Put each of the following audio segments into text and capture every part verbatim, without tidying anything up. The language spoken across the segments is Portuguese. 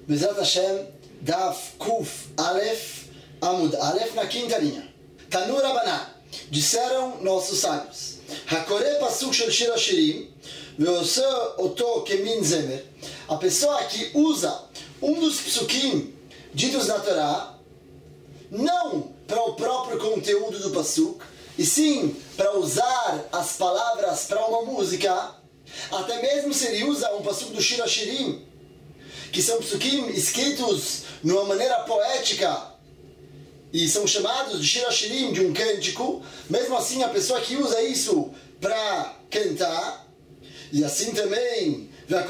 Bezrat Hashem, Daf Kuf Alef, Amud Alef, na quinta linha. Tanu Rabanan, disseram nossos sábios, Hakore Pasuk Shel Shir Hashirim, Veose Oto Kemin Zemer, a pessoa que usa um dos psukim ditos na Torá, não para o próprio conteúdo do pasuk, e sim para usar as palavras para uma música, até mesmo se ele usa um pasuk do Shir Hashirim, que são psukim escritos de uma maneira poética, e são chamados de Shir Hashirim, de um cântico, mesmo assim a pessoa que usa isso para cantar, e assim também,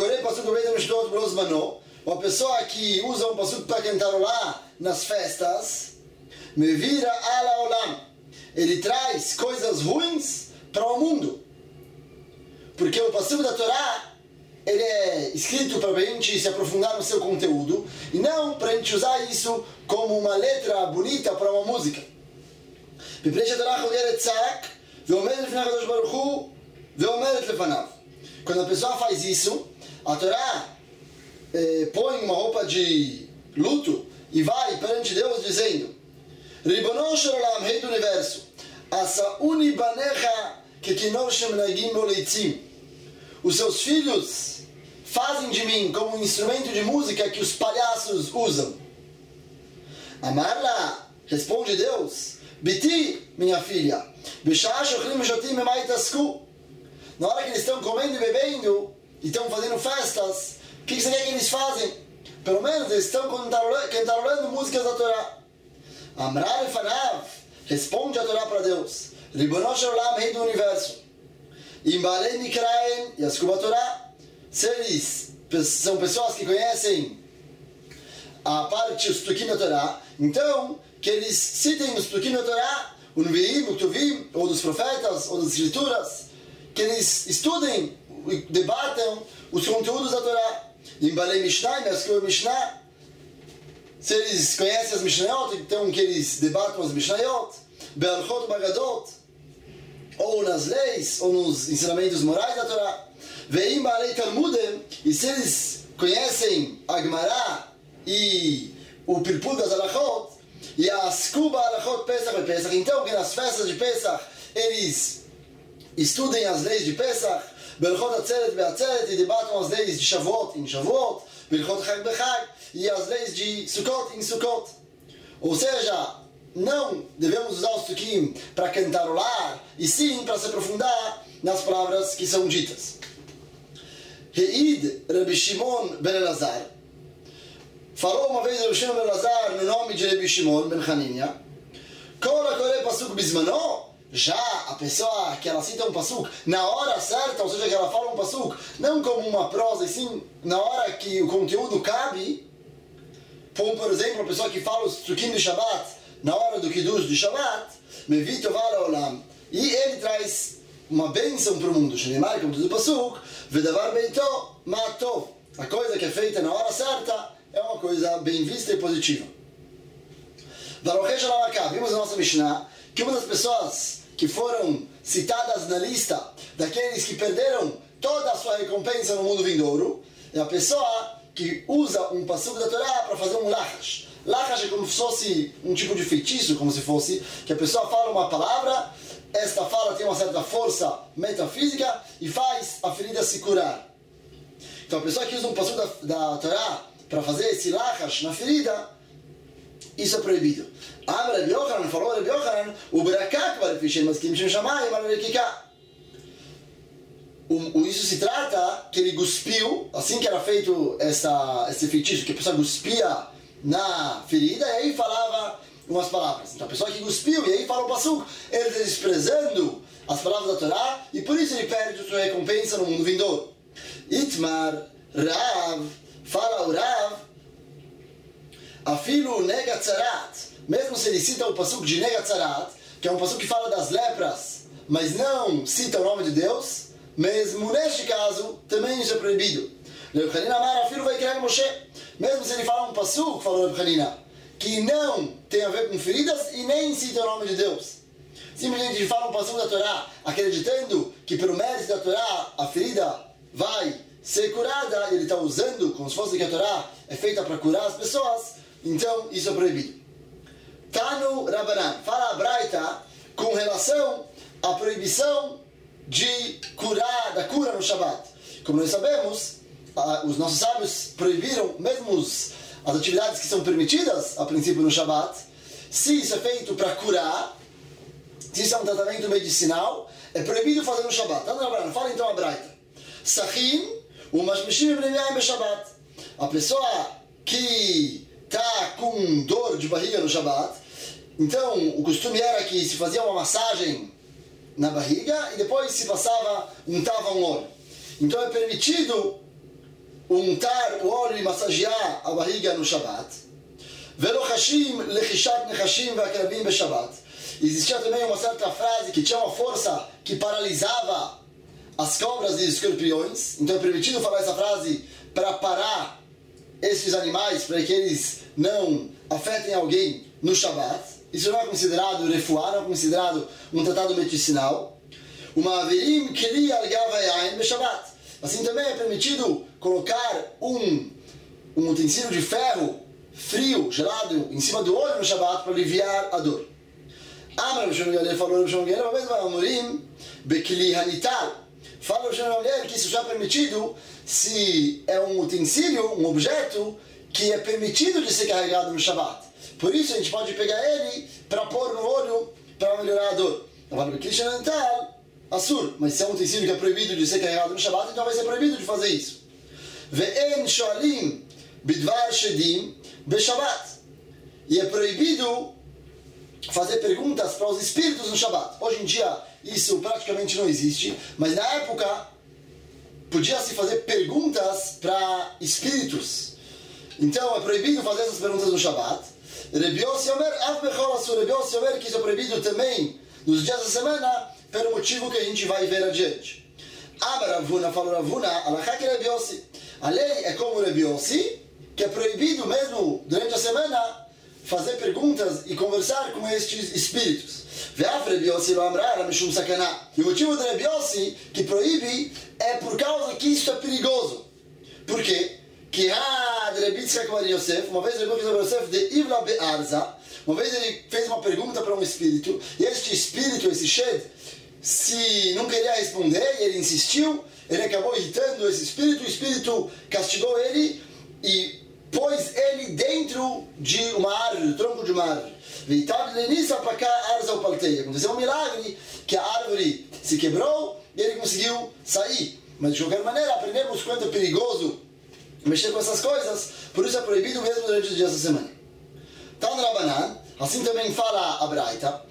uma pessoa que usa um pasuk para cantarolar nas festas, me vira ala olam, ele traz coisas ruins para o mundo, porque o pasuk da Torá ele é escrito para a gente se aprofundar no seu conteúdo e não para a gente usar isso como uma letra bonita para uma música. Quando a pessoa faz isso, a Torá eh, põe uma roupa de luto e vai perante Deus dizendo: Ribono shel olam, rei do universo, asauni banecha kekinor shemenagim oleitzim. Os seus filhos fazem de mim como um instrumento de música que os palhaços usam. Amarla, responde Deus, Biti, minha filha, na hora que eles estão comendo e bebendo e estão fazendo festas, o que você quer que eles fazem? Pelo menos eles estão cantarolando músicas da Torá. Amrar Fanav, responde a Torá para Deus, Ribono shel olam, rei do universo, Imbalei Nikraen e Askuba Torá, se eles são pessoas que conhecem a parte dos psukim da Torá, então que eles citem os psukim da Torá, o Neviim, o Ktuvim, ou dos profetas, ou das escrituras, que eles estudem e debatam os conteúdos da Torá. Imbalei Mishnah e Askuba Mishnah, se eles conhecem as Mishnayot, então que eles debatam as Mishnayot, Be'alchot Magadot, ou nas leis, ou nos ensinamentos morais da Torá. Veim Baalei Talmudem, e se eles conhecem a Gemara e o Pirpul das Alachot, e a Askuba Alachot Pesach e Pesach, então que nas festas de Pesach eles estudem as leis de Pesach, Belchot Atzeret Be'atzeret, e debatam as leis de Shavuot em Shavuot, Belchot Chag Bechag, e as leis de Sukkot em Sukkot. Ou seja, não devemos usar o psukim para cantarolar, e sim para se aprofundar nas palavras que são ditas. Reid Rabbi Shimon ben Elazar, falou uma vez Rabbi Shimon ben Elazar no nome de Rabbi Shimon ben Hanania, Kol HaKoreh Pasuk Bizmano, já a pessoa que ela cita um pasuk na hora certa, ou seja, que ela fala um pasuk não como uma prosa, e sim na hora que o conteúdo cabe, como por exemplo a pessoa que fala os psukim do Shabbat na hora do Kiddush de Shabbat, Mevi Tovar Olam, e ele traz uma bênção para o mundo, Shneimar, como diz o pasuk, Vedavar Beito Matov, a coisa que é feita na hora certa é uma coisa bem vista e positiva. Varochesh Alamaka, vimos na nossa Mishnah que uma das pessoas que foram citadas na lista daqueles que perderam toda a sua recompensa no mundo vindouro é a pessoa que usa um pasuk da Torá para fazer um lachash. Lachash é como se fosse um tipo de feitiço, como se fosse que a pessoa fala uma palavra, esta fala tem uma certa força metafísica e faz a ferida se curar. Então a pessoa que usa um pasuk da, da Torá para fazer esse lachash na ferida, isso é proibido. Amar Rabbi Yochanan, falou Rabbi Yochanan, o berakak barefishem maskim shem shamayim al rekika. Isso se trata que ele cuspiu, assim que era feito essa, esse feitiço, que a pessoa cuspia na ferida e aí falava umas palavras. Então a pessoa que cuspiu e aí fala o pasuk, ele está desprezando as palavras da Torá e por isso ele perde sua recompensa no mundo vindouro. Itmar Rav, fala o Rav, Afilu Negatzarat, mesmo se ele cita o pasuk de Negatzarat, que é um pasuk que fala das lepras, mas não cita o nome de Deus, mesmo neste caso, também isso é proibido. Reb Hanina Amar Afilu Vaikreg Moshe, mesmo se ele fala um pasuk, falou Reb Hanina, que não tem a ver com feridas e nem cita o nome de Deus. Simplesmente ele fala um pasuk da Torá, acreditando que pelo mérito da Torá a ferida vai ser curada, e ele está usando como se fosse que a Torá é feita para curar as pessoas, então isso é proibido. Tanu Rabanan, fala a Braita com relação à proibição de curar, da cura no Shabat. Como nós sabemos, os nossos sábios proibiram mesmo os, as atividades que são permitidas a princípio no Shabat. Se isso é feito para curar, se isso é um tratamento medicinal, é proibido fazer no Shabat. Tanu Rabanan, fala então a Braita. Sachin, o mashmishim b'neyayim b'Shabbat. A pessoa que está com dor de barriga no Shabat, então o costume era que se fazia uma massagem na barriga e depois se passava, untava um óleo. Então é permitido untar o óleo e massagear a barriga no Shabat. Velo chashim lechishat nechashim ve'akrabim b'Shabbat. Existia também uma certa frase que tinha uma força que paralisava as cobras e escorpiões. Então é permitido falar essa frase para parar esses animais, para que eles não afetem alguém no Shabat. Isso não é considerado refuá, não é considerado um tratado medicinal. Uma averim keli al-gavayain be-Shabat. Assim também é permitido colocar um, um utensílio de ferro frio, gelado, em cima do olho no Shabat para aliviar a dor. Amar Rav Shimon Gamliel falou Rav Shimon Gamliel, uma vez vai amorim bekli hanital. Fala Rav Shimon Gamliel que isso já é permitido se é um utensílio, um objeto que é permitido de ser carregado no Shabat. Por isso a gente pode pegar ele para pôr no olho para melhorar a dor. Agora, bekli hanital, assur, mas se é um utensílio que é proibido de ser carregado no Shabat, então vai ser proibido de fazer isso. Ve'en shoalim bidvar shedim be-Shabat. E é proibido fazer perguntas para os espíritos no Shabat. Hoje em dia isso praticamente não existe, mas na época podia-se fazer perguntas para espíritos. Então é proibido fazer essas perguntas no Shabat. Rebi Yossi Omer, Av Bechol Asur. Rebi Yossi Omer que isso é proibido também nos dias da semana, pelo motivo que a gente vai ver adiante. Amar Rav Huna, falou Rav Huna, alachá que Rebi Yossi. A lei é como Rebi Yossi, que é proibido mesmo durante a semana fazer perguntas e conversar com estes espíritos. E o motivo do Rebi Yossi que proíbe é por causa que isso é perigoso. Por quê? Que uma vez Rebi Yosef de Ivla Be'arza, uma vez ele fez uma pergunta para um espírito, e este espírito, esse Shed, se não queria responder, e ele insistiu, ele acabou irritando esse espírito, o espírito castigou ele e pôs ele dentro de uma árvore, do tronco de uma árvore. Aconteceu um milagre, que a árvore se quebrou e ele conseguiu sair. Mas de qualquer maneira, aprendemos quanto é perigoso mexer com essas coisas, por isso é proibido mesmo durante os dias da semana. Tan Rabanan, assim também fala a Braita,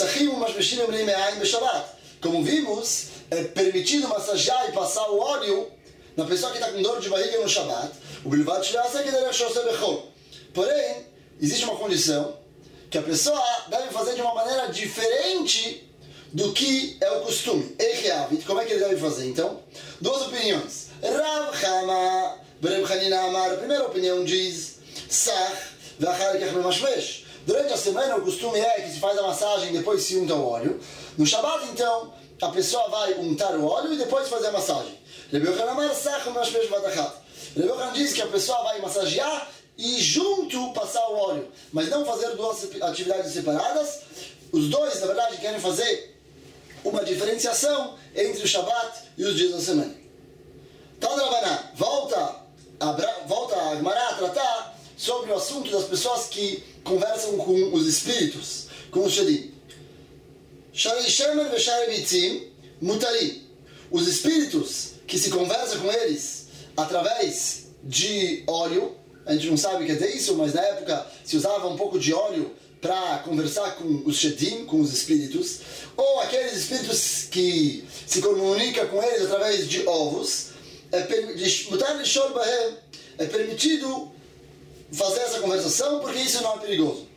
como vimos, é permitido massagear e passar o óleo na pessoa que está com dor de barriga no Shabat. Porém, existe uma condição que a pessoa deve fazer de uma maneira diferente do que é o costume. Como é que ele deve fazer? Então, duas opiniões. Rav Chama, Reb Hanina Amar, a primeira opinião diz Sach, durante a semana o costume é que se faz a massagem e depois se unta o óleo. No Shabat, então, a pessoa vai untar o óleo e depois fazer a massagem. Reb Yochanan Amar Sach, Mashmesh Vadachat. Reb Yochanan diz que a pessoa vai massagear e junto passar o óleo, mas não fazer duas atividades separadas. Os dois, na verdade, querem fazer uma diferenciação entre o Shabat e os dias da semana. Tan Rabanan, volta a, volta a Gemara a tratar sobre o assunto das pessoas que conversam com os espíritos, com os Shedim. Sharei Shemer ve Sharei Bitzim Mutarim. Os espíritos que se conversam com eles através de óleo, a gente não sabe o que é isso, mas na época se usava um pouco de óleo para conversar com os Shedim, com os espíritos, ou aqueles espíritos que se comunicam com eles através de ovos, é, é permitido fazer essa conversação porque isso não é perigoso.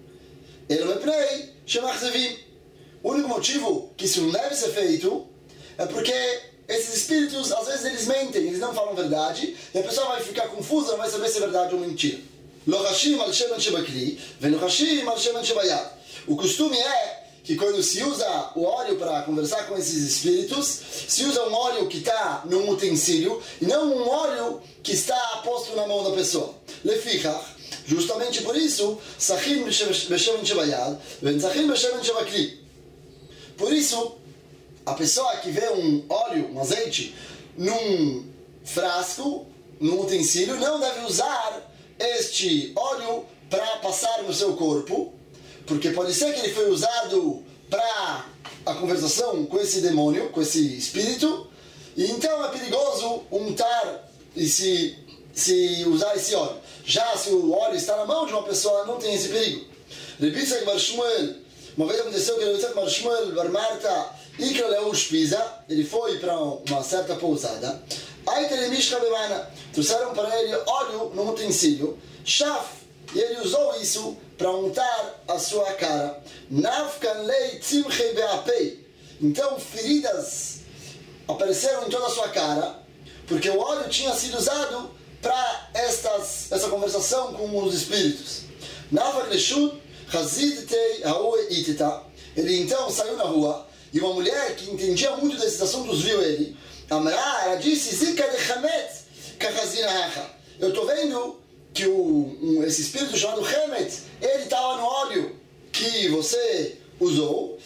O único motivo que isso não deve ser feito é porque esses espíritos, às vezes, eles mentem, eles não falam verdade, e a pessoa vai ficar confusa, não vai saber se é verdade ou mentira. O costume é que quando se usa o óleo para conversar com esses espíritos, se usa um óleo que está num utensílio e não um óleo que está posto na mão da pessoa. Lefichach, justamente por isso, Sachin Beshemen Shebayad, Venzachin Beshemen Shebakli. Por isso, a pessoa que vê um óleo, um azeite, num frasco, num utensílio, não deve usar este óleo para passar no seu corpo, porque pode ser que ele foi usado para a conversação com esse demônio, com esse espírito, e então é perigoso untar e se, se usar esse óleo. Já se o óleo está na mão de uma pessoa, não tem esse perigo. Rebbe Yitzchak bar Shmuel, uma vez aconteceu que Rebbe Yitzchak bar Shmuel bar Marta Ikra Leush Pisa, ele foi para uma certa pousada, aí Telemishka Bemana, trouxeram para ele óleo num utensílio, chaf, e ele usou isso para untar a sua cara. Nafkan lei tzimchei beapei. Então feridas apareceram em toda a sua cara, porque o óleo tinha sido usado para estas essa conversação com os espíritos. Nafak leshut chazidtei haue itita. Ele então saiu na rua e uma mulher que entendia muito desses assuntos viu ele. Amra, ela disse: Zika de chametz kachazina hacha. Eu estou vendo que o, um, esse espírito chamado Hemet, ele estava no óleo que você usou.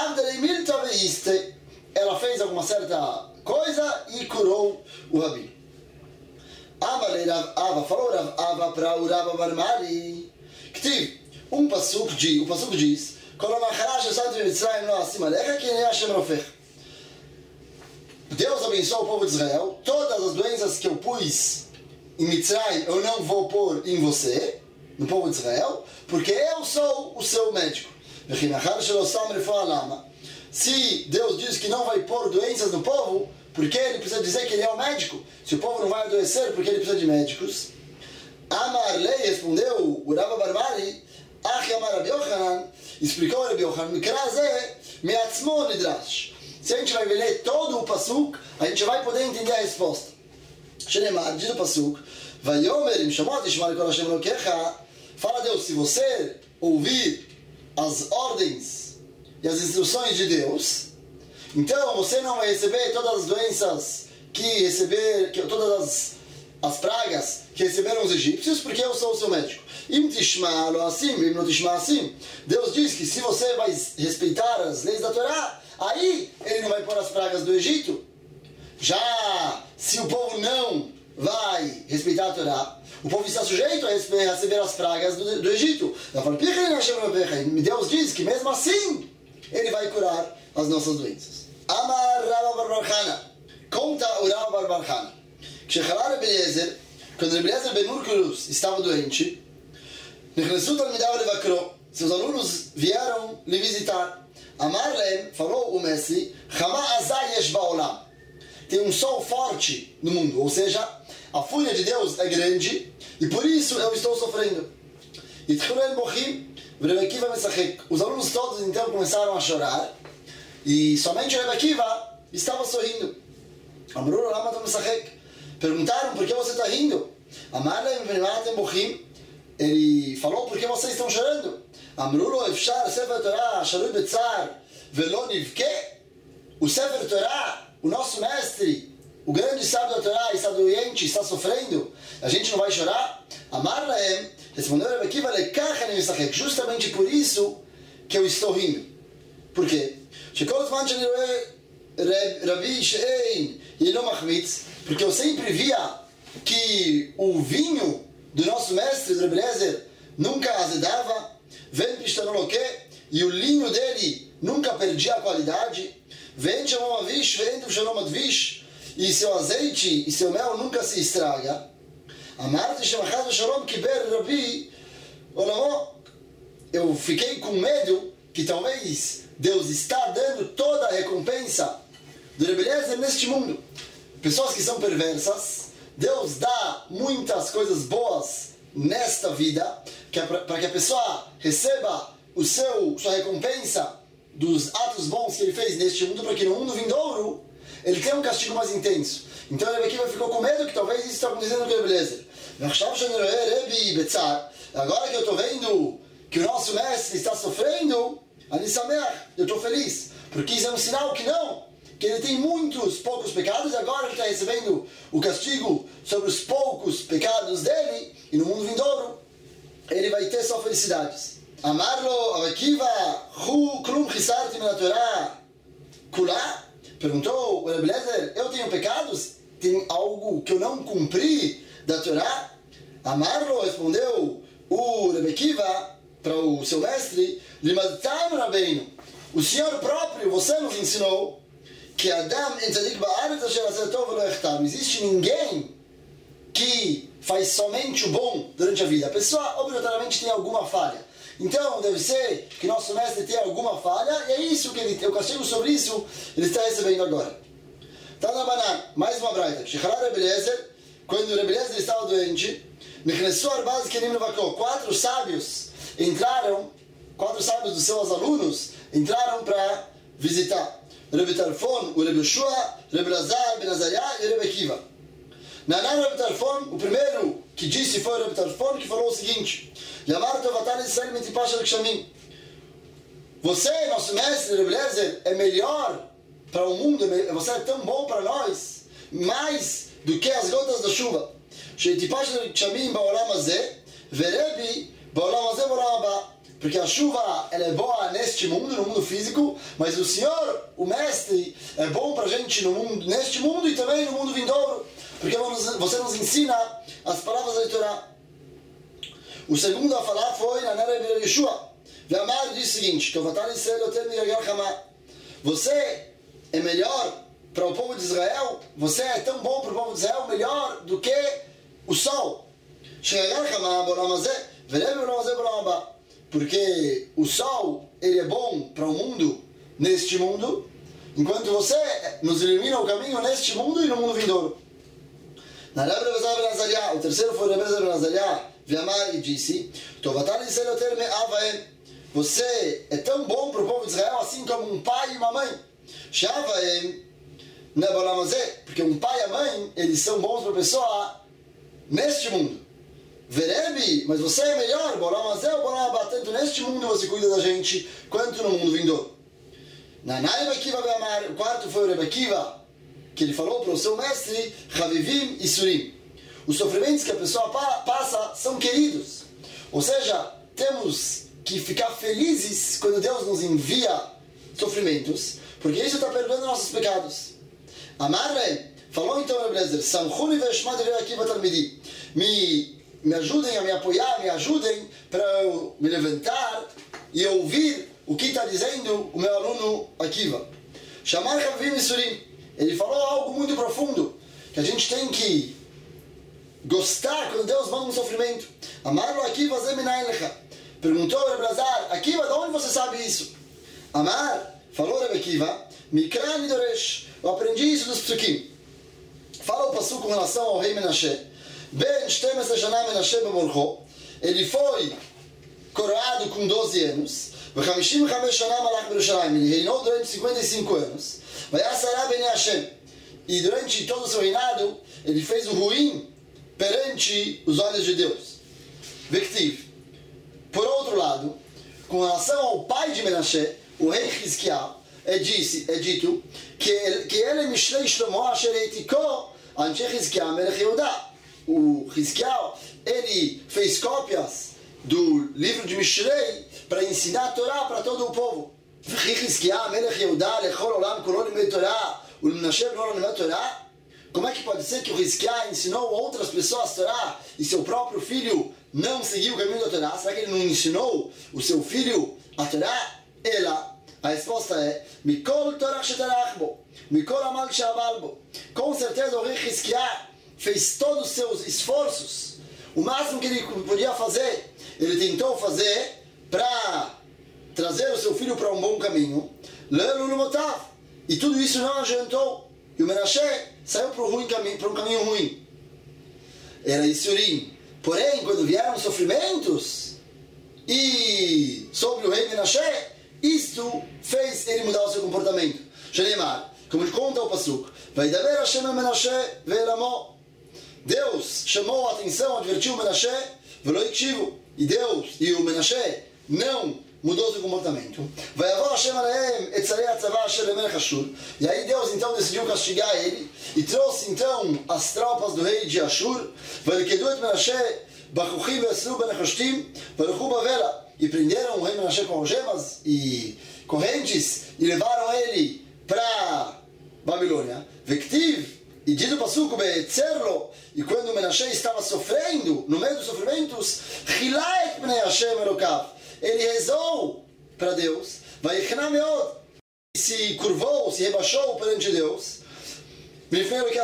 Ela fez alguma certa coisa e curou o Rabi. Ava falou Ava para o Rava Barmari. Que um passuco diz, o passuco diz: Deus abençoou o povo de Israel. Todas as doenças que eu pus em Mitzrayim eu não vou pôr em você, no povo de Israel, porque eu sou o seu médico. Se Deus diz que não vai pôr doenças no povo, porque ele precisa dizer que ele é o médico? Se o povo não vai adoecer, porque ele precisa de médicos? Amar Lei respondeu, o Rava Barmari, Achi Amar Rabi Yochanan, explicou Rabi Yochanan, Mikraze, Meatzmo Nidrash. Se a gente vai ler todo o pasuk, a gente vai poder entender a resposta. Shenemar, diz o pasuk, Vayomer im Shemot Yishmar Kol Hashem Elokecha. Fala Deus, se você ouvir as ordens e as instruções de Deus, então você não vai receber todas as doenças que receber, que, todas as, as pragas que receberam os egípcios, porque eu sou o seu médico. Im Tishma Lo Assim, Im Lo Tishma Assim. Deus diz que se você vai respeitar as leis da Torá, aí ele não vai pôr as pragas do Egito. Já se o povo não vai respeitar a Torá, o povo está sujeito a receber as pragas do, do Egito. Deus diz que mesmo assim ele vai curar as nossas doenças. Amar Rava bar bar Chana, conta o Rava bar bar Chana, que Rebbe Eliezer, quando Rebbe Eliezer ben Urkulus estava doente, seus alunos vieram lhe visitar. Amar Lem, falou o mestre, Chama azai yesh ba'olam. Tem um sol forte no mundo, ou seja, a fúria de Deus é grande e por isso eu estou sofrendo. Os alunos todos então começaram a chorar e somente o Rebbe Akiva estava sorrindo. Perguntaram: por que você está rindo? Ele falou: por que vocês estão chorando? O Sefer Torah, o nosso mestre, o grande sábio da Torá, está doente, está sofrendo, a gente não vai chorar? Amar Laem, respondeu Rebbe Akiva, justamente por isso que eu estou rindo. Por quê? Porque eu sempre via que o vinho do nosso mestre, do Rebbe Eliezer, nunca azedava, e o linho dele nunca perdia a qualidade, e seu azeite e seu mel nunca se estraga. Eu fiquei com medo que talvez Deus está dando toda a recompensa do Rebbe Eliezer neste mundo. Pessoas que são perversas, Deus dá muitas coisas boas nesta vida, para que a pessoa receba o seu, sua recompensa dos atos bons que ele fez neste mundo, para que no mundo vindouro ele tenha um castigo mais intenso. Então Rebbe Akiva ficou com medo que talvez isso está acontecendo com o Rebbe Eliezer. Agora que eu estou vendo que o nosso mestre está sofrendo, Ani sameach, eu estou feliz. Porque isso é um sinal que não, que ele tem muitos poucos pecados, e agora ele está recebendo o castigo sobre os poucos pecados dele, e no mundo vindouro ele vai ter só felicidades. Amarlo, Avakiva, Hu, Klum, Chisarti, Menatorá, Kulá, perguntou o Rebbe Eliezer, eu tenho pecados? Tem algo que eu não cumpri da Torá? Amarlo, respondeu o Rebbe Akiva para o seu mestre, Limadtam Rabbeinu, o Senhor próprio, você nos ensinou que Adam Entzadik Ba'aretz Asher Aseh Tov Velo Yachtav. Não existe ninguém que faz somente o bom durante a vida. A pessoa obrigatoriamente tem alguma falha. Então deve ser que nosso mestre tem alguma falha, e é isso que ele tem. O castigo sobre isso ele está recebendo agora. Tanabanan, mais uma braita. Shechalá Rebbe Eliezer, quando o Rebbe Eliezer estava doente, Nechnessu Arbaz Kenim Levakó, quatro sábios entraram, quatro sábios dos seus alunos entraram para visitar. Rebbe Tarfon, o Rebbe Yoshua, Rebbe Lazar, Ben Azariah e o Rebbe Akiva. Nanan Rebbe Tarfon, o primeiro que disse foi o Rebbe Tarfon, que falou o seguinte: Yamar Tovatar Israel Mentipasha Kshamim. Você, nosso mestre, Rebbe Eliezer, é melhor para o mundo, você é tão bom para nós, mais do que as gotas da chuva. Sheitipasha Kshamim Baolam Hazeh, Verebi Baolam Hazeh Baolam Haba. Porque a chuva ela é boa neste mundo, no mundo físico, mas o Senhor, o Mestre, é bom para a gente no mundo, neste mundo e também no mundo vindouro, porque você nos ensina as palavras da Torá. O segundo a falar foi na Rebbe Yoshua. Ve'amar disse o seguinte: você é melhor para o povo de Israel, você é tão bom para o povo de Israel, melhor do que o sol. Porque o sol ele é bom para o mundo neste mundo, enquanto você nos ilumina o caminho neste mundo e no mundo vindouro. Na Rebbe Eliezer ben Azariah, o terceiro foi o Rebbe Eliezer ben Azariah, Ve'amar e disse: você é tão bom para o povo de Israel assim como um pai e uma mãe. Porque um pai e a mãe eles são bons para a pessoa neste mundo. Verebi, mas você é melhor, tanto neste mundo você cuida da gente, quanto no mundo vindouro. O quarto foi o Rebbe Akiva, que ele falou para o seu mestre, Chavivim e Surim. Os sofrimentos que a pessoa passa são queridos. Ou seja, temos que ficar felizes quando Deus nos envia sofrimentos, porque isso está perdoando nossos pecados. Amarre, falou então o Rebbe Eliezer, Samchuni ve'eshma devei Akiva talmidi. Me me ajudem a me apoiar, me ajudem para eu me levantar e ouvir o que está dizendo o meu aluno Akiva. Chamar Chavivim e Surim. Ele falou algo muito profundo, que a gente tem que gostar quando Deus manda um sofrimento. Amarlo Akiva zeminayin lecha. Perguntou o Rebbe Lazar, Akiva, de onde você sabe isso? Amar, falou Rebbe Akiva, Mikra Nidoresh. Eu aprendi isso dos Psukim. Fala o passuco com relação ao rei Menashe. Ben Shtemesre Shana Menashe Bemolcho, ele foi coroado com doze anos. V'chamishim v'chamesh Shana Malach Berushalayim, ele reinou durante cinquenta e cinco anos. Vayasara Bnei Hashem, e durante todo o seu reinado ele fez o ruim perante os olhos de Deus. Vektiv. Por outro lado, com relação ao pai de Menashe, o rei Hizkiah, é, disse, é dito que que ele é Mishlei Shlomo Asher Eitikó Anche Hizkiah Melech Yehuda. O Hizkiah, ele fez cópias do livro de Mishlei para ensinar a Torá para todo o povo. Como é que pode ser que o Hizkiah ensinou outras pessoas a Torá e seu próprio filho não seguiu o caminho da Torá? Será que ele não ensinou o seu filho a Torá? Ela, a resposta é Mikol Torah shetarach bo, Mikol amal she'amal bo. Com certeza o rei Hizkiah fez todos os seus esforços, o máximo que ele podia fazer, ele tentou fazer para trazer o seu filho para um bom caminho, e tudo isso não adiantou, e o Menashe saiu para um, ruim caminho, para um caminho ruim. Era Isurim. Porém, quando vieram sofrimentos e sobre o rei Menashe, isto fez ele mudar o seu comportamento. Shenemar, como conta o Pasuk, vai daver Hashem a Menashe ve'elamo. Deus chamou a atenção, advertiu o Menashe, e Deus e o Menashe não mudou seu comportamento. Vayavor Hashem alehem etzarei atzavah asher lemelech Ashur. E aí Deus então decidiu castigar ele e trouxe então as tropas do rei de Ashur. Vayikedu et Menashe bachuchim ve'esru benechashtim v'lechu bavela. E prenderam o rei Menashe com algemas e correntes e levaram ele para Babilônia. Vektiv, e diz o passuco be'etzerlo, e quando Menashe estava sofrendo, no meio dos sofrimentos, Chilaek bnei Hashem elokav, ele rezou para Deus, Vayichna meod, se curvou, se rebaixou perante Deus, ele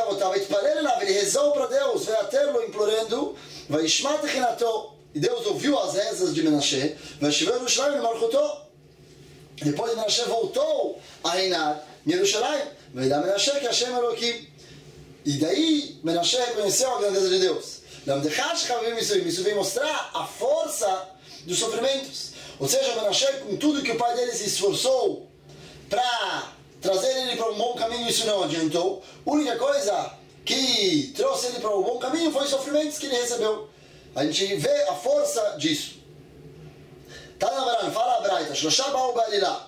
rezou para Deus, ve'aterlo, implorando, Vayishma techinato, e Deus ouviu as rezas de Menashe, Vayishver Yerushalayim malchuto, depois Menashe voltou a reinar em Yerushalayim, Vayidá Menashe que Hashem Elokim. E daí Menashe reconheceu a grandeza de Deus. Isso vem mostrar a força dos sofrimentos. Ou seja, Menashe, com tudo que o pai dele se esforçou para trazer ele para um bom caminho, isso não adiantou. A única coisa que trouxe ele para um bom caminho foi os sofrimentos que ele recebeu. A gente vê a força disso. Tanavaran, fala a Braita, Shloshá Baal Balilá.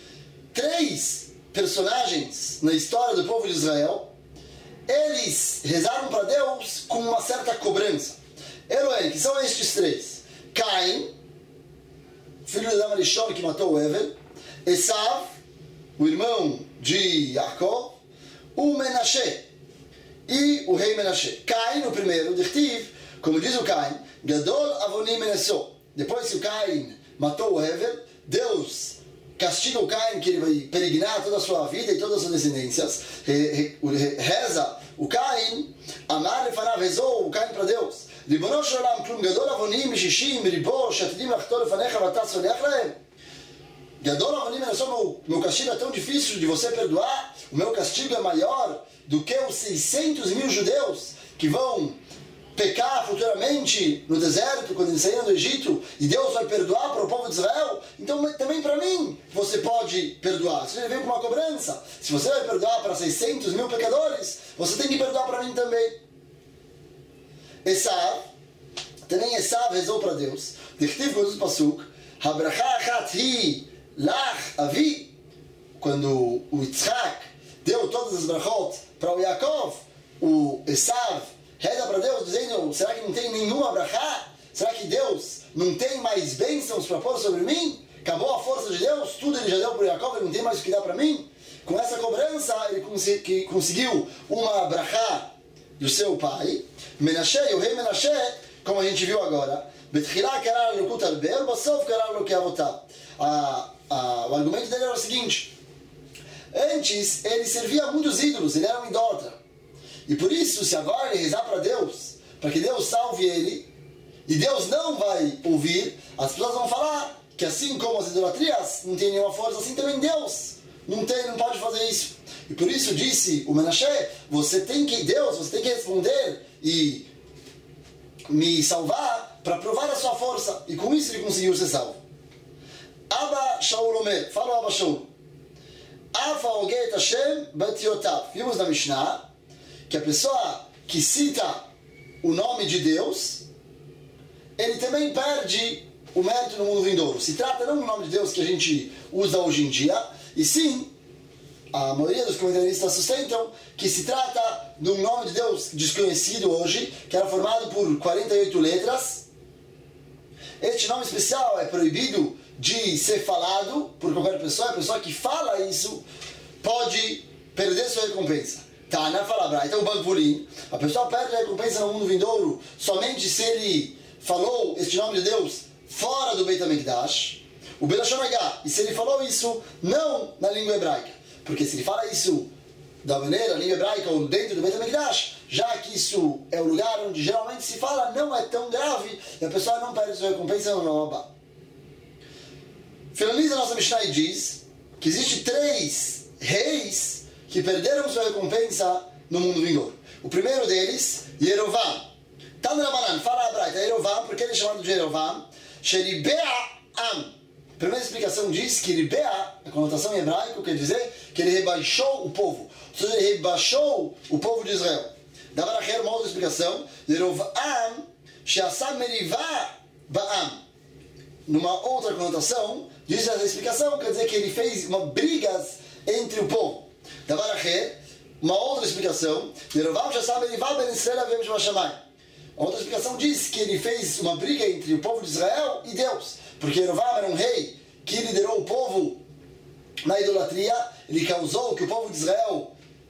Três personagens na história do povo de Israel, eles rezaram para Deus com uma certa cobrança. Eloel, que são estes três: Caim, filho de Adam Arishon, que matou o Evel; Esav, o irmão de Jacob; o Menashe e o rei Menashe. Caim, o primeiro, Dichtiv, como diz o Caim, Gadol Avonim Menesso. Depois que o Caim matou o Evel, Deus castiga o Caim, que ele vai peregrinar toda a sua vida e todas as suas descendências. Reza o Caim, Amar Lefanav, rezou o Caim para Deus. Ribono shel olam, klum gadol avonim mishishim ribo shatidim lachtor lefanecha v'ata solech lahem. Gadol avonim menesso, meu castigo é tão difícil de você perdoar, o meu castigo é maior do que os seiscentos mil judeus que vão pecar futuramente no deserto, quando eles saíram do Egito, e Deus vai perdoar para o povo de Israel. Então também para mim você pode perdoar. Se ele vem com uma cobrança, se você vai perdoar para seiscentos mil pecadores, você tem que perdoar para mim também. Esav, também Esav rezou para Deus. Dichtiv, quando diz o pasuk, Habracha achat hi lach avi, quando o Yitzhak deu todas as brachot para o Yaakov, o Esav reza para Deus dizendo: será que não tem nenhuma brachá? Será que Deus não tem mais bênçãos para pôr sobre mim? Acabou a força de Deus? Tudo ele já deu para Jacob, ele não tem mais o que dar para mim? Com essa cobrança, ele consegui, conseguiu uma brachá do seu pai, Menashe, o rei Menashe, como a gente viu agora, Betchilá querar Lukut Alber, Bassof querar Lukeavotá. O argumento dele era o seguinte: antes ele servia a muitos ídolos, ele era um idólatra. E por isso, se agora ele rezar para Deus, para que Deus salve ele, e Deus não vai ouvir, as pessoas vão falar que assim como as idolatrias não tem nenhuma força, assim também Deus não tem, não pode fazer isso. E por isso disse o Menashe: você tem que, Deus, você tem que responder e me salvar para provar a sua força. E com isso ele conseguiu ser salvo. Abba Shaul Omer, fala o Abba Shaul, Afa Oget Hashem Batiotav. Vimos na Mishnah que a pessoa que cita o nome de Deus, ele também perde o mérito no mundo vindouro. Se trata não do nome de Deus que a gente usa hoje em dia, e sim, a maioria dos comentaristas sustentam que se trata de um nome de Deus desconhecido hoje, que era formado por quarenta e oito letras. Este nome especial é proibido de ser falado por qualquer pessoa. A pessoa que fala isso pode perder sua recompensa. Tana fala Braita, o Bagvulim, a pessoa perde a recompensa no mundo vindouro somente se ele falou este nome de Deus fora do Beit HaMikdash, o Belashon Hagá, e se ele falou isso não na língua hebraica, porque se ele fala isso da maneira, língua hebraica ou dentro do Beit HaMikdash, já que isso é o lugar onde geralmente se fala, não é tão grave, e a pessoa não perde sua recompensa no Nobá. Finaliza a nossa Mishnah e diz que existe três reis que perderam sua recompensa no mundo vindouro. O primeiro deles, Yerovam. Tanrabanan, fala a Braita, Yerovam, porque ele é chamado de Yerovam, Sheribea Am. A primeira explicação diz que Ribea, a conotação em hebraico, quer dizer que ele rebaixou o povo. Ou seja, ele rebaixou o povo de Israel. Dava na uma outra explicação, Yerovam, Sheasam Merivá Ba'am. numa outra conotação, diz essa explicação, quer dizer que ele fez uma brigas entre o povo. Davar acher, uma outra explicação, Yerovam Shassam Erivav ben Israel Avim Shemashamaim. A outra explicação diz que ele fez uma briga entre o povo de Israel e Deus, porque Yerovam era um rei que liderou o povo na idolatria, ele causou que o povo de Israel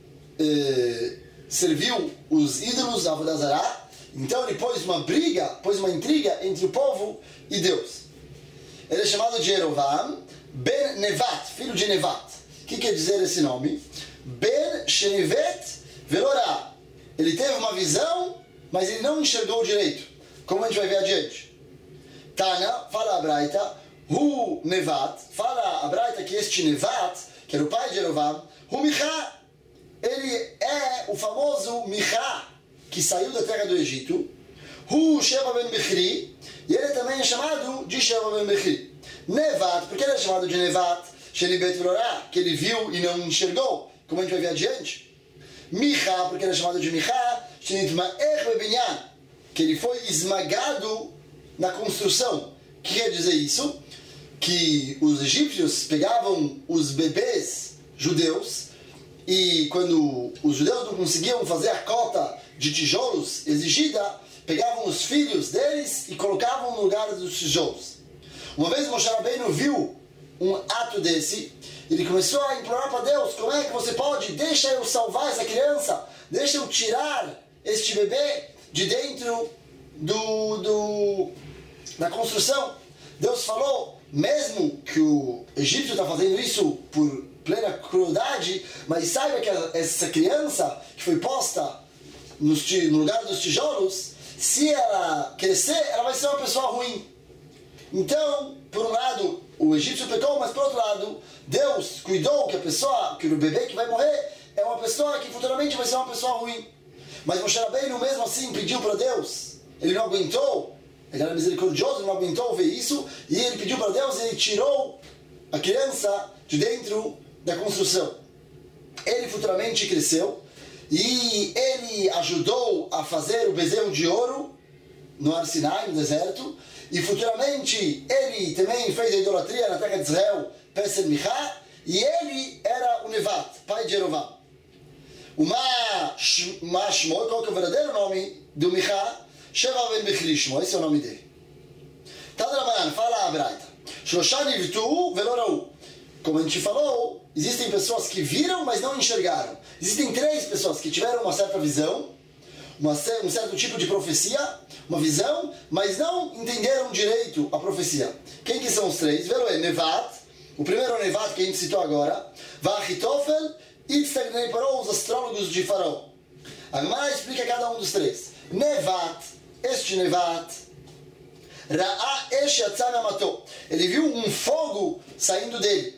eh, serviu os ídolos da Avodah Zará, então ele pôs uma briga, pôs uma intriga entre o povo e Deus. Ele é chamado de Yerovam ben Nevat, filho de Nevat. O que quer dizer esse nome? Ben Shenivet Velorá. Ele teve uma visão, mas ele não enxergou direito, como a gente vai ver adiante. Tana, fala a Braita, Hu Nevat, fala a Braita que este Nevat, que era o pai de Yerovam, Hu Micha, ele é o famoso Micha, que saiu da terra do Egito, Hu Sheva ben Bechri, e ele também é chamado de Sheva ben Bechri. Nevat, porque ele é chamado de Nevat, Shenibet Velorá, que ele viu e não enxergou, como a gente vai ver adiante. Micha, porque ele é chamado de Micha, Shenitmaech bebinyan, que ele foi esmagado na construção. O que quer dizer isso? Que os egípcios pegavam os bebês judeus e quando os judeus não conseguiam fazer a cota de tijolos exigida, pegavam os filhos deles e colocavam no lugar dos tijolos. Uma vez Moshe Rabbeinu viu um ato desse, ele começou a implorar para Deus: como é que você pode? Deixa eu salvar essa criança, deixa eu tirar este bebê de dentro do, do, da construção. Deus falou, mesmo que o egípcio está fazendo isso por plena crueldade, mas saiba que essa criança que foi posta nos, no lugar dos tijolos, se ela crescer, ela vai ser uma pessoa ruim. Então, por um lado, o egípcio pecou, mas por outro lado, Deus cuidou que a pessoa, que o bebê que vai morrer, é uma pessoa que futuramente vai ser uma pessoa ruim. Mas Moshe Rabbeinu mesmo assim pediu para Deus, ele não aguentou, ele era misericordioso, ele não aguentou ver isso, e ele pediu para Deus e ele tirou a criança de dentro da construção. Ele futuramente cresceu e ele ajudou a fazer o bezerro de ouro no Har Sinai, no deserto, e futuramente ele também fez a idolatria na terra de Israel, Pesel Micha, e ele era o Nevat, pai de Yerovam. O Mashmo, qual que é o verdadeiro nome do Micha? Sheva ben Bechri Shmo, esse é o nome dele. Tadramanan, fala a Braita. Shloshah nivtu velo ra'u. Como a gente falou, existem pessoas que viram, mas não enxergaram. Existem três pessoas que tiveram uma certa visão, uma, um certo tipo de profecia, uma visão, mas não entenderam direito a profecia. Quem que são os três? Velo é Nevat, o primeiro é o Nevat que a gente citou agora, Va'achitofel e Tztegnei Paró, os astrólogos de Faraó. A Gemara explica cada um dos três. Nevat, este Nevat, Ra'a esh yatzah me'amato, ele viu um fogo saindo dele.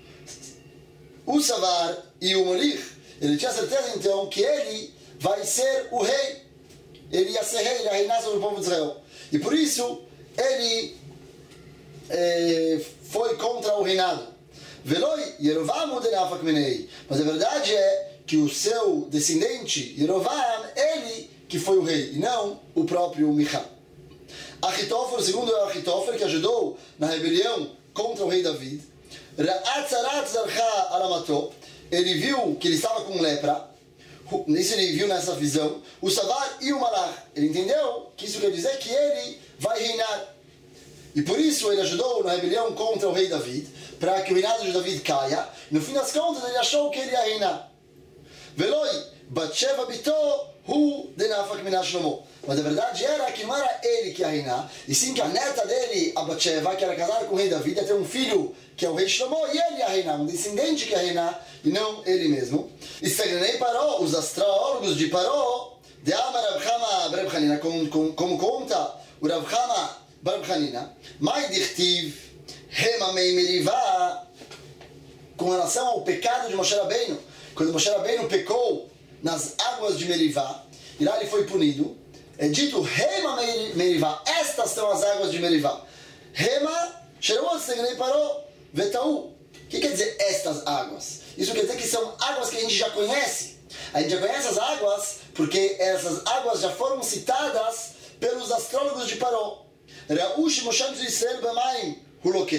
O Savar e o Molich, ele tinha certeza então que ele vai ser o rei. Ele ia ser rei, ele ia reinar sobre o povo de Israel. E por isso, ele eh, foi contra o reinado. Veloi, Yerovam denafak minei. Mas a verdade é que o seu descendente, Yerovam, ele que foi o rei, e não o próprio Micha. Achitofel, segundo é Achitofel, que ajudou na rebelião contra o rei David. Ra'at zarat zarcha alamato, ele viu que ele estava com lepra. Isso ele viu nessa visão. O Savar e o Malach, ele entendeu que isso quer dizer que ele vai reinar. E por isso ele ajudou na rebelião contra o rei David, para que o reinado de David caia. No fim das contas ele achou que ele ia reinar. Veloi, Batsheva bito hu denafak minat Shlomo. Mas a verdade era que não era ele que ia reinar, e sim que a neta dele, a Batsheva, que era casada com o rei David, ia ter um filho que é o rei Shlomo, e ele ia reinar, um descendente que ia reinar, e não ele mesmo. E Tztegnei Paró, os astrólogos de Paró, de Amar Rav Chama Bar Rav Chanina, como, como, como conta o Rav Chama Bar Rav Chanina, Mai dichtiv hemamei merivá, com relação ao pecado de Moshe Rabbeinu, quando Moshe Rabbeinu pecou nas águas de Merivá, e lá ele foi punido, é dito Rema Merivá, estas são as águas de Merivá. Rema, Sheruot Tztegnei Paró, Vetaú. O que quer dizer estas águas? Isso quer dizer que são águas que a gente já conhece. A gente já conhece as águas porque essas águas já foram citadas pelos astrólogos de Paró. ראו שמושל של ישראל במים הוא לוקה.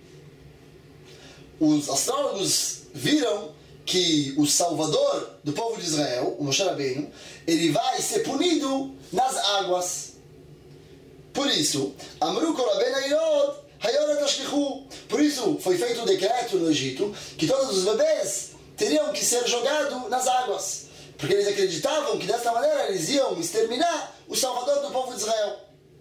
Os astrólogos viram que o salvador do povo de Israel, o Moshe Rabbeinu, ele vai ser punido nas águas. Por isso, Amru kol ben hayrod hayoret tashlichu. Por isso foi feito o decreto no Egito que todos os bebês teriam que ser jogados nas águas, porque eles acreditavam que dessa maneira eles iam exterminar o salvador do povo de Israel.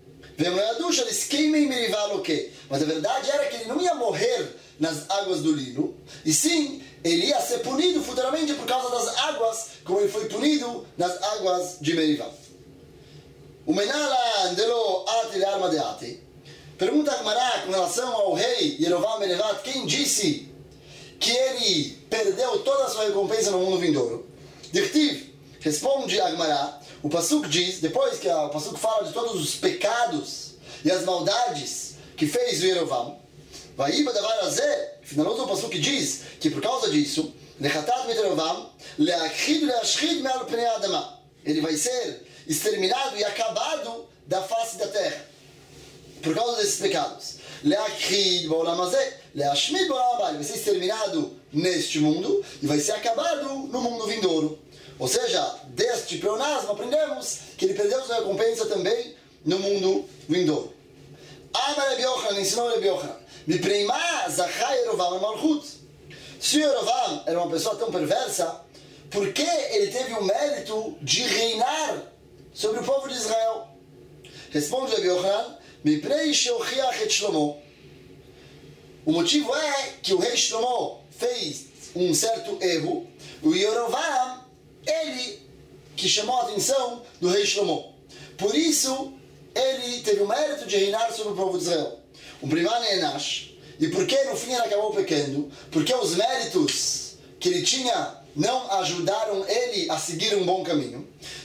Mas a verdade era que ele não ia morrer nas águas do Nilo, e sim, ele ia ser punido futuramente por causa das águas, como ele foi punido nas águas de Merivá. O Menala Andelo Ati Arma de Ati pergunta a Agmará com relação ao rei Yerovam ben Nevat, quem disse que ele perdeu toda a sua recompensa no mundo vindouro. Dirtiv, responde Agmará, o Pasuk diz, depois que o Pasuk fala de todos os pecados e as maldades que fez o Yerovam, Vaiba davar azé, finalmente o Pasuk diz que por causa disso, Lechatat mit Yerovam, leachid leashchid me'al pnei adama, ele vai ser exterminado e acabado da face da terra, por causa desses pecados. Leachid ba'olam hazeh, leashmid ba'olam haba, ele vai ser exterminado neste mundo e vai ser acabado no mundo vindouro. Ou seja, deste pleonasmo aprendemos que ele perdeu sua recompensa também no mundo vindouro. Amar Rabi Yochanan, ensinou Rabi Yochanan, Mipreimá zachá Yerovam al-malchut. Se Yerovam era uma pessoa tão perversa, por que ele teve o mérito de reinar sobre o povo de Israel? Responde Rabi Yochanan, Miprei sheochiach et Shlomo. O motivo é que o rei Shlomo fez um certo erro, o Yerovam, ele que chamou a atenção do rei Shlomo. Por isso, ele teve o mérito de reinar sobre o povo de Israel. O primeiro Enash. E por que no fim ele acabou pecando? Porque os méritos que ele tinha não ajudaram ele a seguir um bom caminho.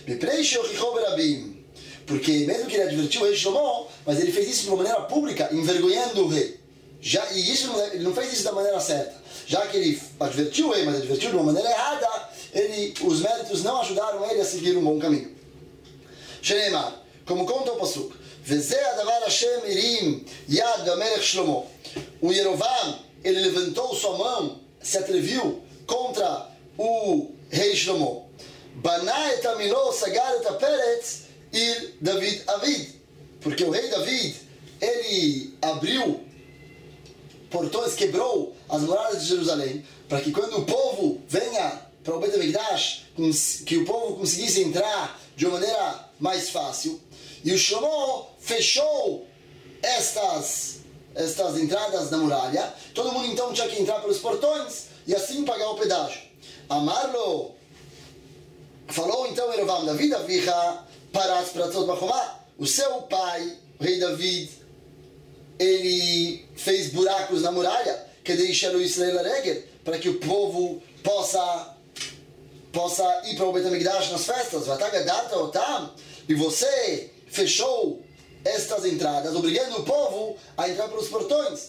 Porque mesmo que ele advertiu o rei Shlomo, mas ele fez isso de uma maneira pública, envergonhando o rei. Já, e isso, ele não fez isso da maneira certa. Já que ele advertiu o rei, mas advertiu de uma maneira errada, ele, os méritos não ajudaram ele a seguir um bom caminho. Sheneimar, como conta o Pasuk, Vezeh adavar Hashem irim yad b'melech Shlomo. O Yerovam, ele levantou sua mão, se atreviu contra o rei Shlomo. Baná et amilo sagar et aperetz ir David Avid. Porque o rei David, ele abriu portões, quebrou as muralhas de Jerusalém, para que quando o povo venha para o Beit HaMikdash, que o povo conseguisse entrar de uma maneira mais fácil. E o Shlomo fechou estas, estas entradas da muralha. Todo mundo então tinha que entrar pelos portões e assim pagar o pedágio. Amarlo, falou então Yerovam, David avicha parat pratzot bachomá. O seu pai, o rei David, ele fez buracos na muralha, que deixaram Israel alegre, para que o povo possa possa ir para o Beit HaMikdash nas festas. E você fechou estas entradas, obrigando o povo a entrar pelos portões.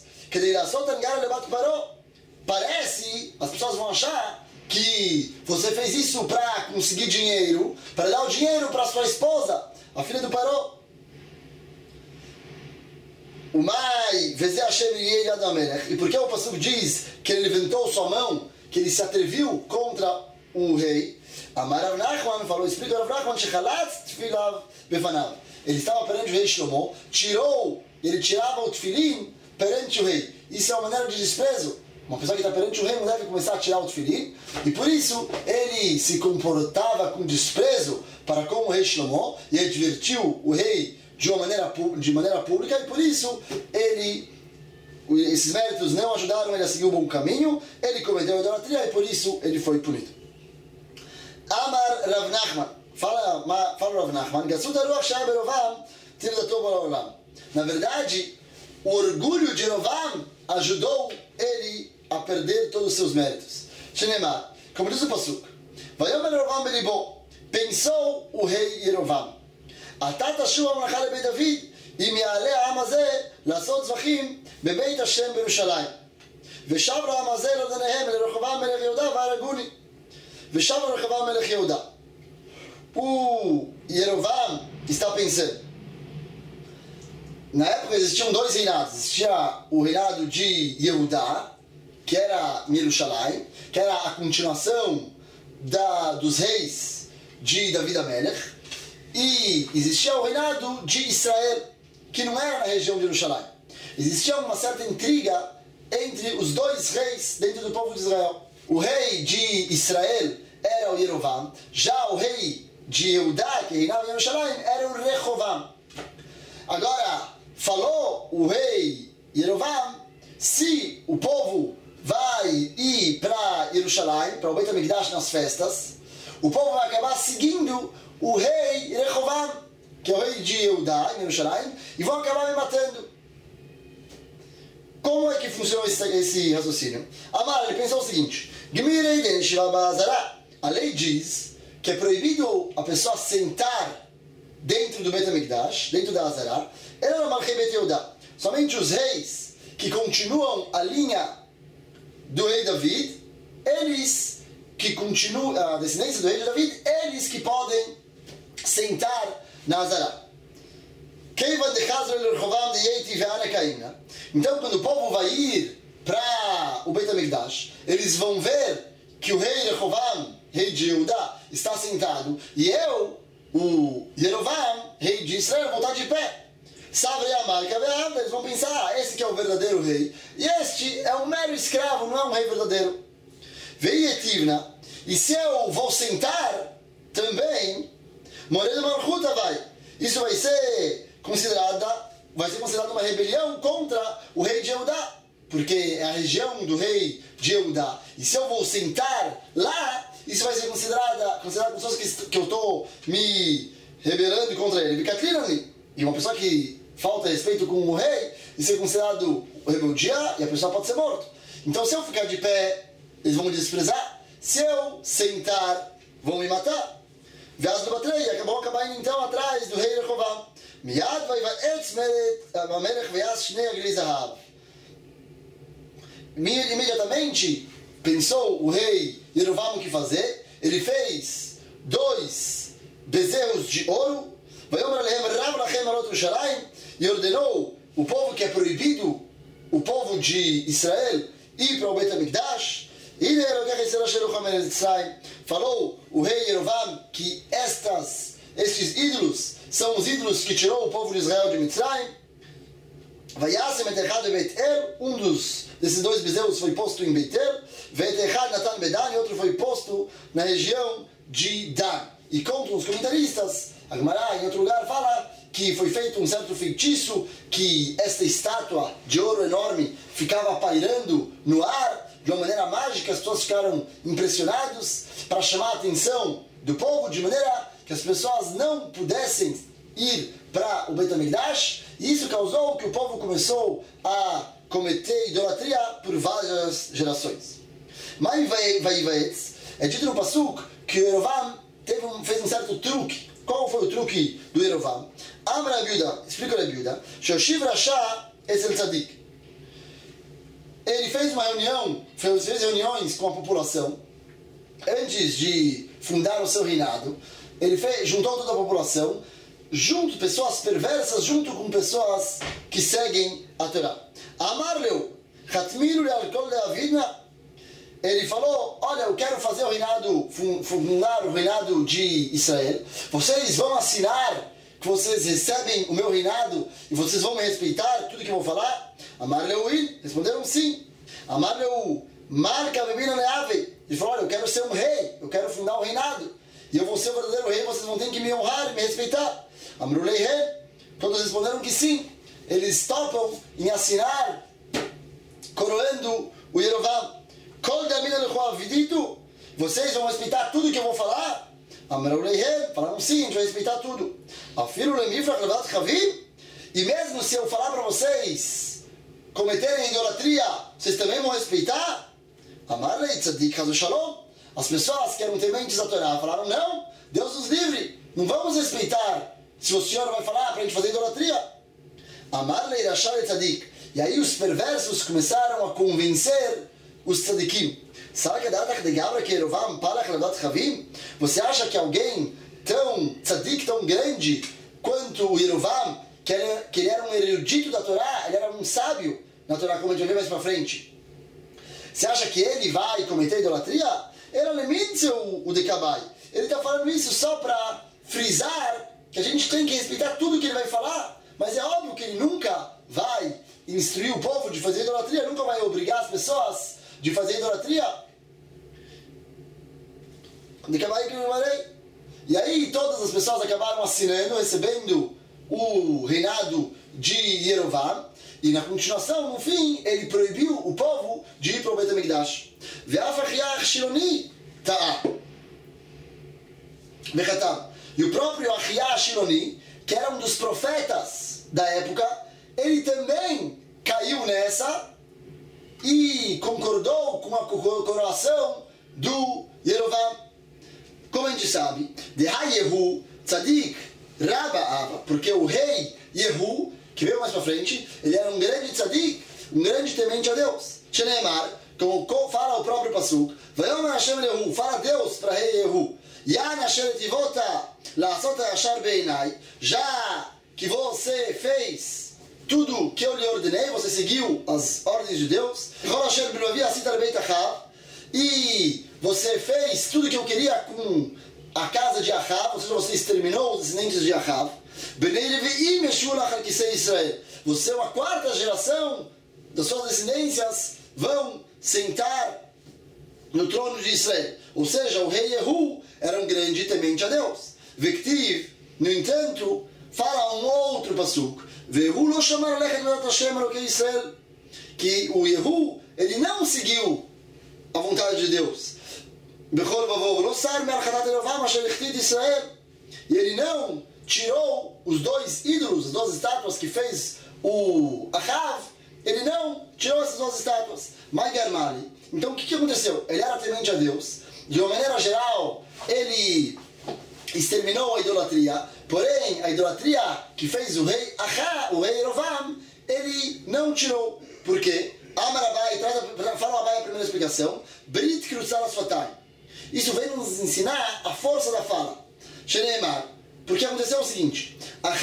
Parece, as pessoas vão achar que você fez isso para conseguir dinheiro, para dar o dinheiro para sua esposa, a filha do Paró. O Mai, Vezeh Hashem Yad Amelech. E por que o Pasuk diz que ele levantou sua mão, que ele se atreviu contra o rei? Amar Rav Nachman falou, explica Rav Nachman, Shechalatz Tfilav Befanav. Ele estava perante o rei Shlomo, tirou, ele tirava o tefilim perante o rei. Isso é uma maneira de desprezo. Uma pessoa que está perante o rei não deve começar a tirar o tefilim. E por isso ele se comportava com desprezo para com o rei Shlomo e advertiu o rei de uma maneira, de maneira pública, e por isso ele, esses méritos não ajudaram ele a seguir o bom caminho, ele cometeu a idolatria e por isso ele foi punido. Amar Rav Nachman, fala, fala Rav Nachman, Gassut Aruach Shah Berovam Tirdato Ba'olam. Na verdade, o orgulho de Yerovam ajudou ele a perder todos os seus méritos. Shenemar, como diz o Pasuk, Vayomer Yerovam Belibo, pensou o rei Yerovam, אתה תשוב המלאכה לבית דוד אם יעלה העם הזה לעשות זבחים בבית השם בירושלים. ושב העם הזה לדניהם לרחבעם מלך יהודה והרגוני. ושב לרחבעם מלך יהודה. O Yerovam está pensando, na época existiam dois reinados. Existia o reinado de Yehudá, que era em Jerusalém, que era a continuação da, dos reis de David Amelech, e existia o reinado de Israel, que não era na região de Jerusalém. Existia uma certa intriga entre os dois reis dentro do povo de Israel. O rei de Israel era o Yerovam, já o rei de Yehudá, que reinava em Jerusalém, era o Rehovam. Agora, falou o rei Yerovam, se o povo vai ir para Jerusalém, para o Beit HaMikdash nas festas, o povo vai acabar seguindo o rei Rehovam, que é o rei de Yehudá, em Jerusalém, e vão acabar me matando. Como é que funciona esse, esse raciocínio? Amar, ele pensou o seguinte: a lei diz que é proibido a pessoa sentar dentro do Beit HaMikdash, dentro da Azará, somente os reis que continuam a linha do rei David, eles que continuam, a descendência do rei de David, eles que podem sentar na Azará. Então, quando o povo vai ir para o Beit HaMikdash, eles vão ver que o rei Rehovam, rei de Judá, está sentado, e eu, o Yerovam, rei de Israel, vou estar de pé. Sabe a marca, eles vão pensar, ah, esse que é o verdadeiro rei, e este é um mero escravo, não é um rei verdadeiro. Veietivna, e se eu vou sentar também, Moreno Malchuta vai. Isso vai ser considerada, vai ser considerada uma rebelião contra o rei de Judá, porque é a região do rei de Judá. E se eu vou sentar lá, isso vai ser considerada, considerada pessoas que, que eu estou me rebelando contra ele. E uma pessoa que falta respeito com o rei, isso é considerado rebeldia e a pessoa pode ser morta. Então, se eu ficar de pé, eles vão me desprezar. Se eu sentar, vão me matar. Vaz do Batrei, acabou acabando então atrás do rei Rehovam. Miad vai vaetz melech veaz shnei agli zahav. Imediatamente pensou o rei Yerovam o que fazer. Ele fez dois bezerros de ouro. Vayomer alehem rav lachem alot Yerushalayim. E ordenou o povo que é proibido, o povo de Israel, ir para o Beit HaMikdash. Falou o rei Yerovam que estas, estes ídolos são os ídolos que tirou o povo de Israel de Mitzrayim. Um dos desses dois bezerros foi posto em Beitel, e outro foi posto na região de Dan. E contra os comentaristas, a Gemara em outro lugar fala que foi feito um certo feitiço, que esta estátua de ouro enorme ficava pairando no ar de uma maneira mágica. As pessoas ficaram impressionadas para chamar a atenção do povo, de maneira que as pessoas não pudessem ir para o Beit HaMikdash, e isso causou que o povo começou a cometer idolatria por várias gerações. Mas é dito no Pasuk que o Yerovam teve um, fez um certo truque. Qual foi o truque do Yerovam? Amra Abiuda, explica a Abiuda, Shoshiv Rasha Esel Tzadik. Ele fez uma reunião, fez reuniões com a população, antes de fundar o seu reinado. Ele fez, juntou toda a população, junto pessoas perversas, junto com pessoas que seguem a Torá. Amarleu, Hatmilu le'alkol le'avidna. Ele falou: olha, eu quero fazer o reinado, fundar o reinado de Israel. Vocês vão assinar que vocês recebem o meu reinado e vocês vão me respeitar tudo que eu vou falar? Amarleuil, responderam sim. Amarleu, marca bebina neave. Ele falou: olha, eu quero ser um rei, eu quero fundar o reinado, e eu vou ser o verdadeiro rei, vocês vão ter que me honrar e me respeitar. Amrulei rei. Todos responderam que sim. Eles topam em assinar, coroando o Yerovam. Vocês vão respeitar tudo que eu vou falar? Falaram sim, a gente vai respeitar tudo. E mesmo se eu falar para vocês cometerem idolatria, vocês também vão respeitar? As pessoas que eram tementes da Torá falaram: não, Deus nos livre, não vamos respeitar se o Senhor vai falar para a gente fazer idolatria. E aí os perversos começaram a convencer os tzadikim. Você acha que alguém tão tzadik, tão grande quanto o Yerovam, que ele, que ele era um erudito da Torá, ele era um sábio na Torá, como a gente vai ver mais pra frente. Você acha que ele vai cometer idolatria? Era limite o Decabai. Ele está falando isso só para frisar que a gente tem que respeitar tudo que ele vai falar, mas é óbvio que ele nunca vai instruir o povo de fazer idolatria, nunca vai obrigar as pessoas de fazer idolatria. Decabai que eu falei. E aí todas as pessoas acabaram assinando, recebendo o reinado de Yerovam. E na continuação, no fim, ele proibiu o povo de ir para o Beit HaMikdash. E o próprio Achiah Shiloni, que era um dos profetas da época, ele também caiu nessa e concordou com a coroação do Yerovam. Como a gente sabe, de Yehu Tzadik Rabba Ava, porque o rei Yehu, que veio mais para frente, ele era um grande tzadik, um grande temente a Deus. Shenemar, como fala o próprio Pasuk, Vayomer Hashem Yehu, fala Deus para rei Yehu, Yan Asher Tivota La'asot Hashar Beinai, já que você fez tudo que eu lhe ordenei, você seguiu as ordens de Deus, e você fez tudo que eu queria com a casa de Ahav, ou seja, você exterminou os descendentes de Ahav. Você é uma quarta geração das suas descendências vão sentar no trono de Israel. Ou seja, o rei Yehu era um grande temente a Deus. Vektiv, no entanto, fala um outro pasuk. Que o Yehu, ele não seguiu a vontade de Deus. E ele não tirou os dois ídolos, as duas estátuas que fez o Ahav, ele não tirou essas duas estátuas. Então o que, que aconteceu? Ele era temente a Deus, de uma maneira geral, ele exterminou a idolatria, porém a idolatria que fez o rei Ahav, o rei Yerovam, ele não tirou. Por quê? Amarabai, fala Abai a primeira explicação, Brit Kruzal Asfatai. Isso vem nos ensinar a força da fala. Shenemar, porque aconteceu o seguinte,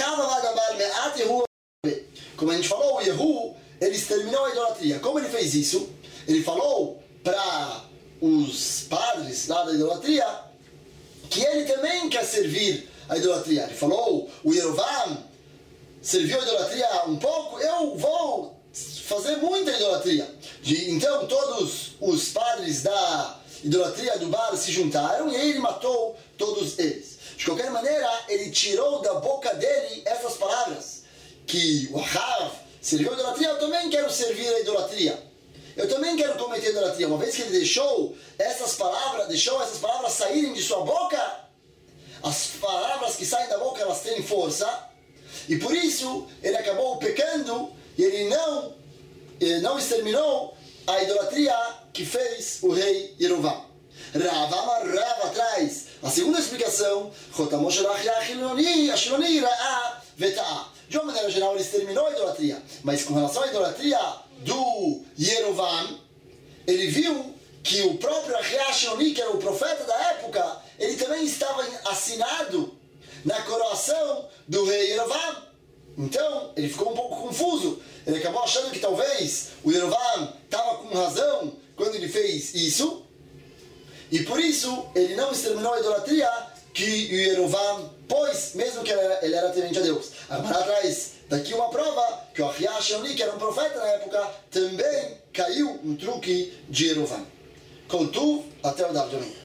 como a gente falou, o Yehu, ele exterminou a idolatria. Como ele fez isso? Ele falou para os padres lá da idolatria que ele também quer servir a idolatria. Ele falou, o Yerovam serviu a idolatria um pouco, eu vou fazer muita idolatria. De, então todos os padres da idolatria do Baal se juntaram e ele matou todos eles. De qualquer maneira, ele tirou da boca dele essas palavras, que o Ahav serviu a idolatria, eu também quero servir a idolatria. Eu também quero cometer idolatria. Uma vez que ele deixou essas palavras, deixou essas palavras saírem de sua boca, as palavras que saem da boca, elas têm força, e por isso ele acabou pecando, e ele não, ele não exterminou a idolatria que fez o rei Yerovam. Rav Amar Rav atrás. A segunda explicação, de uma maneira geral, ele exterminou a idolatria, mas com relação à idolatria do Yerovam, ele viu que o próprio Achiah Shiloni, que era o profeta da época, ele também estava assinado na coroação do rei Yerovam. Então, ele ficou um pouco confuso. Ele acabou achando que talvez o Yerovam estava com razão quando ele fez isso, e por isso ele não exterminou a idolatria que o Yerovam pôs, mesmo que ele era temente a Deus. Agora atrás daqui uma prova que o Achiah Shiloni, que era um profeta na época, também caiu no truque de Yerovam. Contudo, até o dado de amanhã.